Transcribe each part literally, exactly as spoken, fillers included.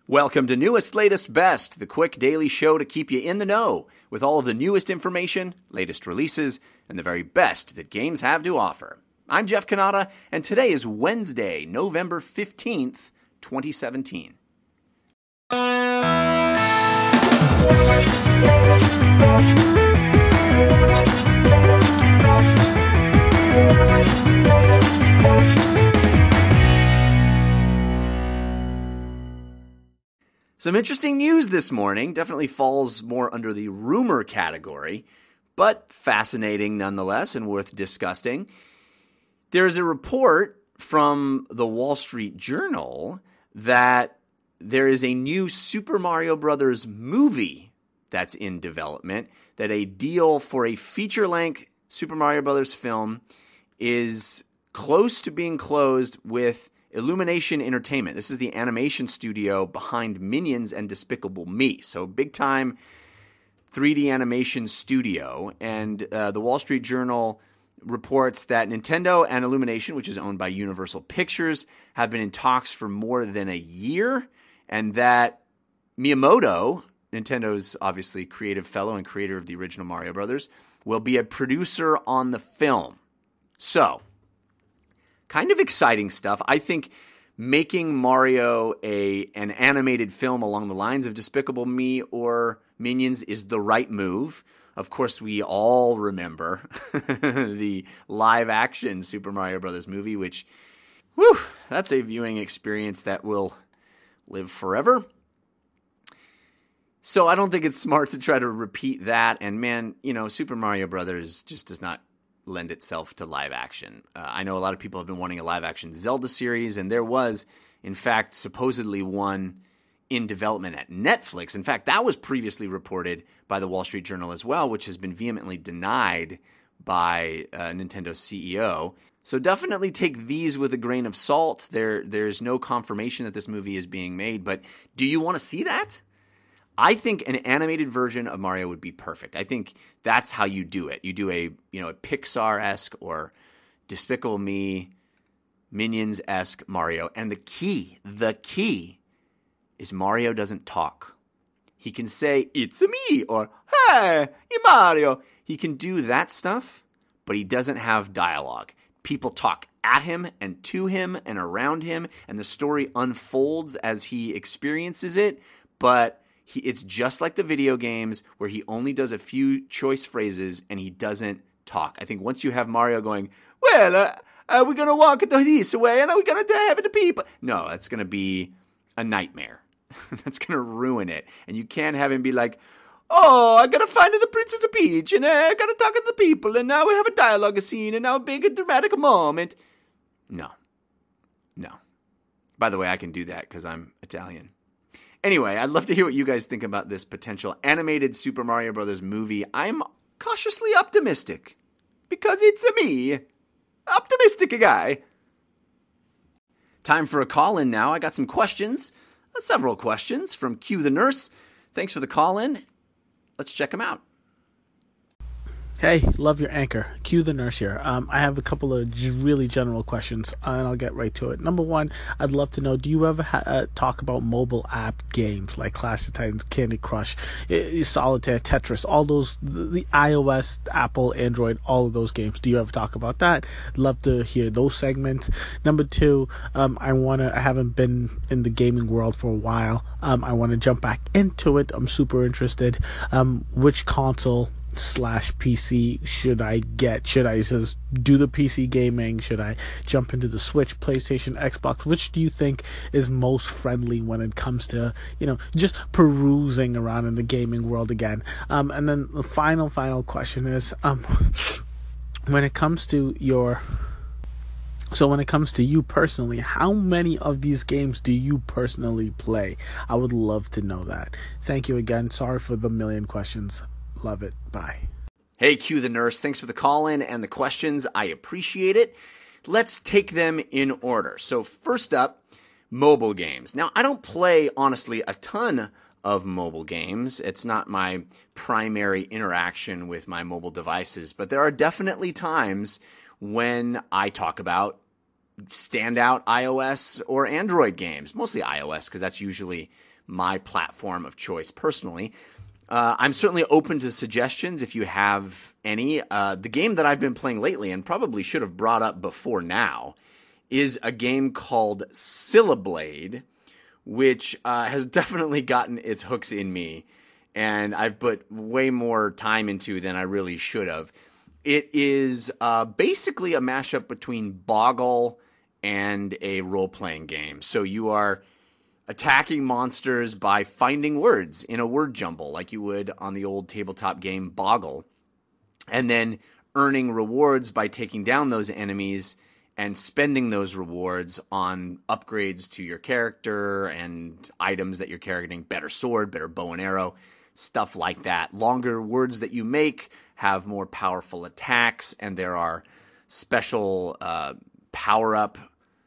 Welcome to Newest, Latest, Best, the quick daily show to keep you in the know with all of the newest information, latest releases, and the very best that games have to offer. I'm Jeff Cannata, and today is Wednesday, November fifteenth, twenty seventeen. Some interesting news this morning. Definitely falls more under the rumor category, but fascinating nonetheless and worth discussing. There's a report from the Wall Street Journal that there is a new Super Mario Brothers movie that's in development, that a deal for a feature-length Super Mario Brothers film is close to being closed with Illumination Entertainment. This is the animation studio behind Minions and Despicable Me. So big-time three D animation studio. And uh, the Wall Street Journal reports that Nintendo and Illumination, which is owned by Universal Pictures, have been in talks for more than a year, and that Miyamoto, Nintendo's obviously creative fellow and creator of the original Mario Brothers, will be a producer on the film. So, kind of exciting stuff. I think making Mario a an animated film along the lines of Despicable Me or Minions is the right move. Of course, we all remember the live-action Super Mario Brothers movie, which, whew, that's a viewing experience that will live forever. So I don't think it's smart to try to repeat that. And man, you know, Super Mario Brothers just does not lend itself to live action. Uh, I know a lot of people have been wanting a live action Zelda series, and there was, in fact, supposedly one in development at Netflix. In fact, that was previously reported by the Wall Street Journal as well, which has been vehemently denied by uh, Nintendo's C E O. So definitely take these with a grain of salt. There, there's no confirmation that this movie is being made, but do you want to see that? I think an animated version of Mario would be perfect. I think that's how you do it. You do a, you know, a Pixar-esque or Despicable Me, Minions-esque Mario. And the key, the key is Mario doesn't talk. He can say, "It's a me," or "Hey, you Mario." He can do that stuff, but he doesn't have dialogue. People talk at him and to him and around him, and the story unfolds as he experiences it, but He, it's just like the video games where he only does a few choice phrases and he doesn't talk. I think once you have Mario going, well, uh, uh, we're going to walk it this way and we're going to have it to people. No, that's going to be a nightmare. That's going to ruin it. And you can't have him be like, oh, I got to find the Princess Peach and uh, I got to talk to the people and now we have a dialogue scene and now a big dramatic moment. No. No. By the way, I can do that because I'm Italian. Anyway, I'd love to hear what you guys think about this potential animated Super Mario Brothers movie. I'm cautiously optimistic because it's a me, optimistic guy. Time for a call-in now. I got some questions, uh, several questions from Q the Nurse. Thanks for the call-in. Let's check them out. Hey, love your anchor. Q the Nurse here. Um, I have a couple of g- really general questions, and I'll get right to it. Number one, I'd love to know, do you ever ha- uh, talk about mobile app games like Clash of Titans, Candy Crush, I- Solitaire, Tetris, all those, the, the iOS, Apple, Android, all of those games? Do you ever talk about that? Love to hear those segments. Number two, um, I want to, I haven't been in the gaming world for a while. Um, I want to jump back into it. I'm super interested. Um, which console slash P C should I get? Should I just do the P C gaming? Should I jump into the Switch, PlayStation, Xbox? Which do you think is most friendly when it comes to, you know, just perusing around in the gaming world again? Um, and then the final, final question is, um, when it comes to your... So when it comes to you personally, how many of these games do you personally play? I would love to know that. Thank you again. Sorry for the million questions. Love it. Bye. Hey, Q the Nurse. Thanks for the call-in and the questions. I appreciate it. Let's take them in order. So first up, mobile games. Now, I don't play, honestly, a ton of mobile games. It's not my primary interaction with my mobile devices, but there are definitely times when I talk about standout iOS or Android games, mostly iOS because that's usually my platform of choice personally. Uh, I'm certainly open to suggestions if you have any. Uh, the game that I've been playing lately and probably should have brought up before now is a game called Syllablade, which uh, has definitely gotten its hooks in me, and I've put way more time into than I really should have. It is uh, basically a mashup between Boggle and a role-playing game. So you are attacking monsters by finding words in a word jumble like you would on the old tabletop game Boggle, and then earning rewards by taking down those enemies and spending those rewards on upgrades to your character and items that you're carrying, better sword, better bow and arrow, stuff like that. Longer words that you make have more powerful attacks, and there are special uh, power-up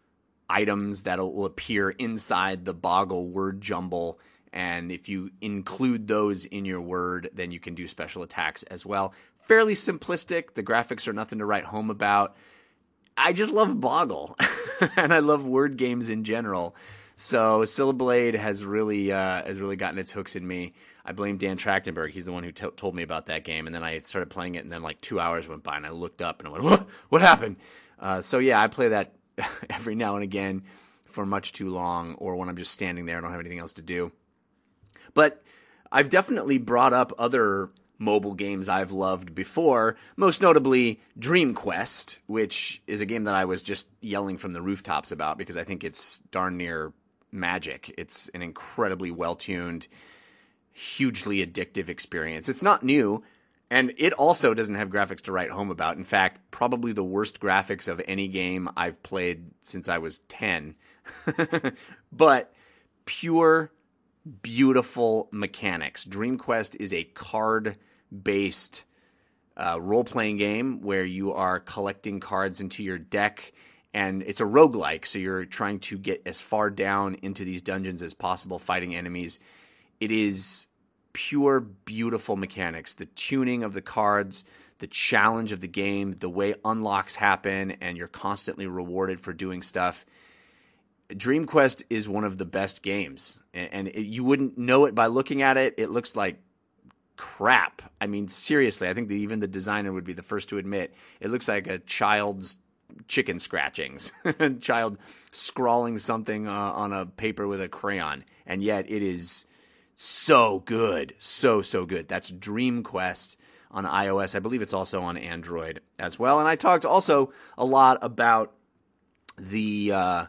items that will appear inside the Boggle word jumble, and if you include those in your word, then you can do special attacks as well. Fairly simplistic. The graphics are nothing to write home about. I just love Boggle, and I love word games in general. So Syllablade has really uh, has really gotten its hooks in me. I blame Dan Trachtenberg. He's the one who t- told me about that game, and then I started playing it, and then like two hours went by, and I looked up, and I went, what, what happened? Uh, so yeah, I play that every now and again for much too long, or when I'm just standing there and don't have anything else to do. But I've definitely brought up other mobile games I've loved before, most notably Dream Quest, which is a game that I was just yelling from the rooftops about because I think it's darn near magic. It's an incredibly well-tuned, hugely addictive experience. It's not new, and it also doesn't have graphics to write home about. In fact, probably the worst graphics of any game I've played since I was ten. But pure, beautiful mechanics. Dream Quest is a card-based uh, role-playing game where you are collecting cards into your deck, and it's a roguelike, so you're trying to get as far down into these dungeons as possible, fighting enemies. It is pure, beautiful mechanics. The tuning of the cards, the challenge of the game, the way unlocks happen, and you're constantly rewarded for doing stuff. Dream Quest is one of the best games, and it, you wouldn't know it by looking at it. It looks like crap. I mean, seriously, I think that even the designer would be the first to admit it looks like a child's chicken scratchings, a child scrawling something uh, on a paper with a crayon, and yet it is so good, so, so good. That's Dream Quest on iOS. I believe it's also on Android as well. And I talked also a lot about the uh,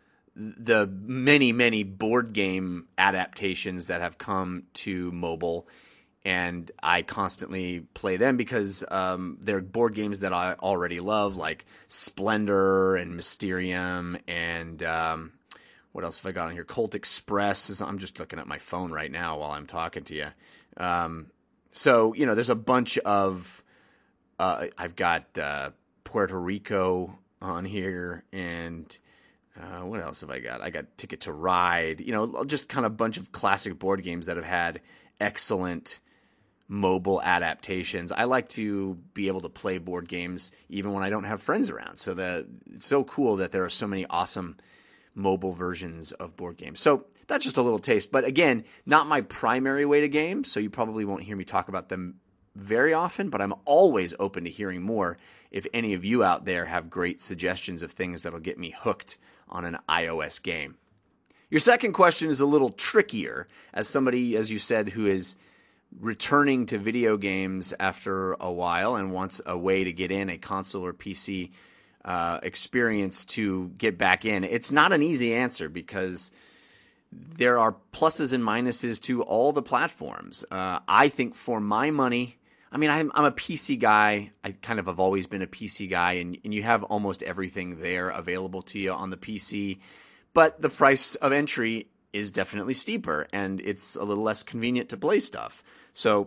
the many, many board game adaptations that have come to mobile, and I constantly play them because um, they're board games that I already love, like Splendor and Mysterium and um, what else have I got on here? Colt Express. I'm just looking at my phone right now while I'm talking to you. Um, so, you know, there's a bunch of uh, – I've got uh, Puerto Rico on here, and uh, what else have I got? I got Ticket to Ride. You know, just kind of a bunch of classic board games that have had excellent mobile adaptations. I like to be able to play board games even when I don't have friends around. So the, it's so cool that there are so many awesome – mobile versions of board games. So that's just a little taste. But again, not my primary way to game, so you probably won't hear me talk about them very often, but I'm always open to hearing more if any of you out there have great suggestions of things that'll get me hooked on an iOS game. Your second question is a little trickier. As somebody, as you said, who is returning to video games after a while and wants a way to get in, a console or P C Uh, experience to get back in. It's not an easy answer because there are pluses and minuses to all the platforms. Uh, I think for my money, I mean, I'm, I'm a P C guy. I kind of have always been a P C guy, and, and you have almost everything there available to you on the P C. But the price of entry is definitely steeper, and it's a little less convenient to play stuff. So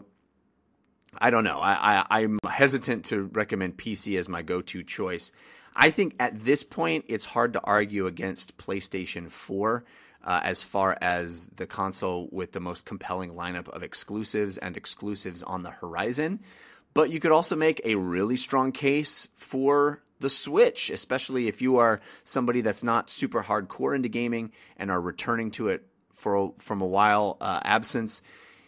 I don't know. I, I, I'm hesitant to recommend P C as my go-to choice. I think at this point, it's hard to argue against PlayStation four uh, as far as the console with the most compelling lineup of exclusives and exclusives on the horizon. But you could also make a really strong case for the Switch, especially if you are somebody that's not super hardcore into gaming and are returning to it for from a while uh, absence.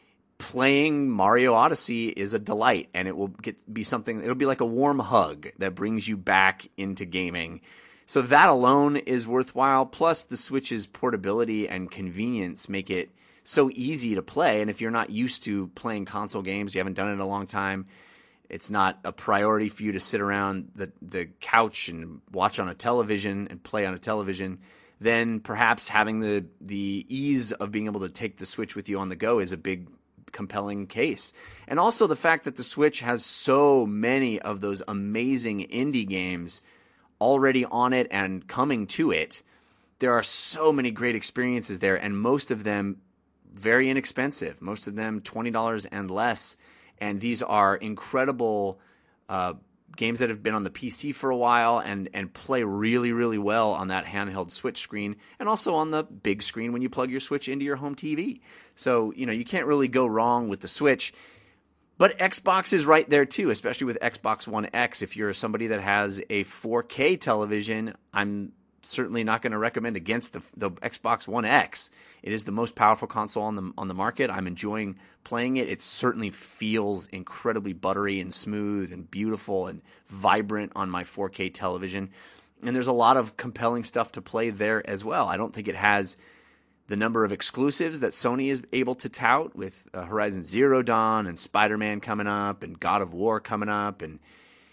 Playing Mario Odyssey is a delight, and it will get be something. It'll be like a warm hug that brings you back into gaming. So that alone is worthwhile. Plus, the Switch's portability and convenience make it so easy to play. And if you're not used to playing console games, you haven't done it in a long time, it's not a priority for you to sit around the the couch and watch on a television and play on a television. Then perhaps having the the ease of being able to take the Switch with you on the go is a big compelling case. And also the fact that the Switch has so many of those amazing indie games already on it and coming to it. There are so many great experiences there, and most of them very inexpensive, most of them twenty dollars and less. And these are incredible uh, games that have been on the P C for a while and, and play really, really well on that handheld Switch screen, and also on the big screen when you plug your Switch into your home T V. So, you know, you can't really go wrong with the Switch. But Xbox is right there too, especially with Xbox One X. If you're somebody that has a four K television, I'm certainly not going to recommend against the the Xbox One X. It is the most powerful console on the on the market. I'm enjoying playing it. It certainly feels incredibly buttery and smooth and beautiful and vibrant on my four K television. And there's a lot of compelling stuff to play there as well. I don't think it has the number of exclusives that Sony is able to tout, with uh, Horizon Zero Dawn and Spider-Man coming up and God of War coming up and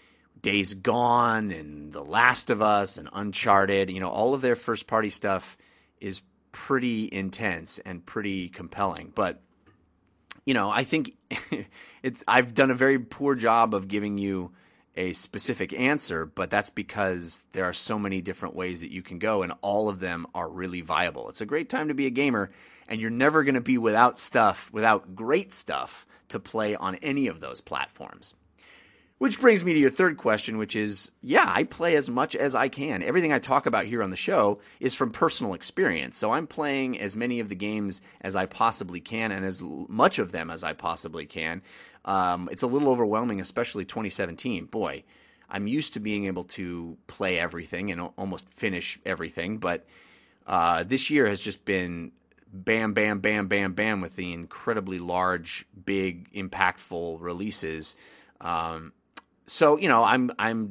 Days Gone and The Last of Us and Uncharted. You know, all of their first-party stuff is pretty intense and pretty compelling. But, you know, I think it's I've done a very poor job of giving you a specific answer, but that's because there are so many different ways that you can go, and all of them are really viable. It's a great time to be a gamer, and you're never going to be without stuff, without great stuff to play on any of those platforms. Which brings me to your third question, which is, yeah, I play as much as I can. Everything I talk about here on the show is from personal experience. So I'm playing as many of the games as I possibly can, and as much of them as I possibly can. Um, it's a little overwhelming, especially twenty seventeen. Boy, I'm used to being able to play everything and almost finish everything. But uh, this year has just been bam, bam, bam, bam, bam with the incredibly large, big, impactful releases. Um, So, you know, I'm I'm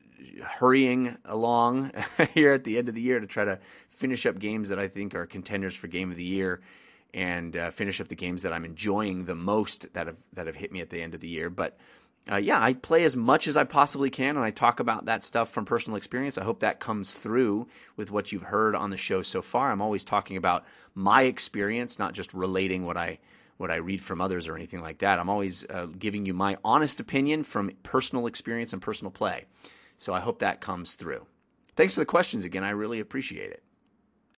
hurrying along here at the end of the year to try to finish up games that I think are contenders for Game of the Year, and uh, finish up the games that I'm enjoying the most that have that have hit me at the end of the year. But uh, yeah, I play as much as I possibly can, and I talk about that stuff from personal experience. I hope that comes through with what you've heard on the show so far. I'm always talking about my experience, not just relating what I what I read from others or anything like that. I'm always uh, giving you my honest opinion from personal experience and personal play. So I hope that comes through. Thanks for the questions again. I really appreciate it.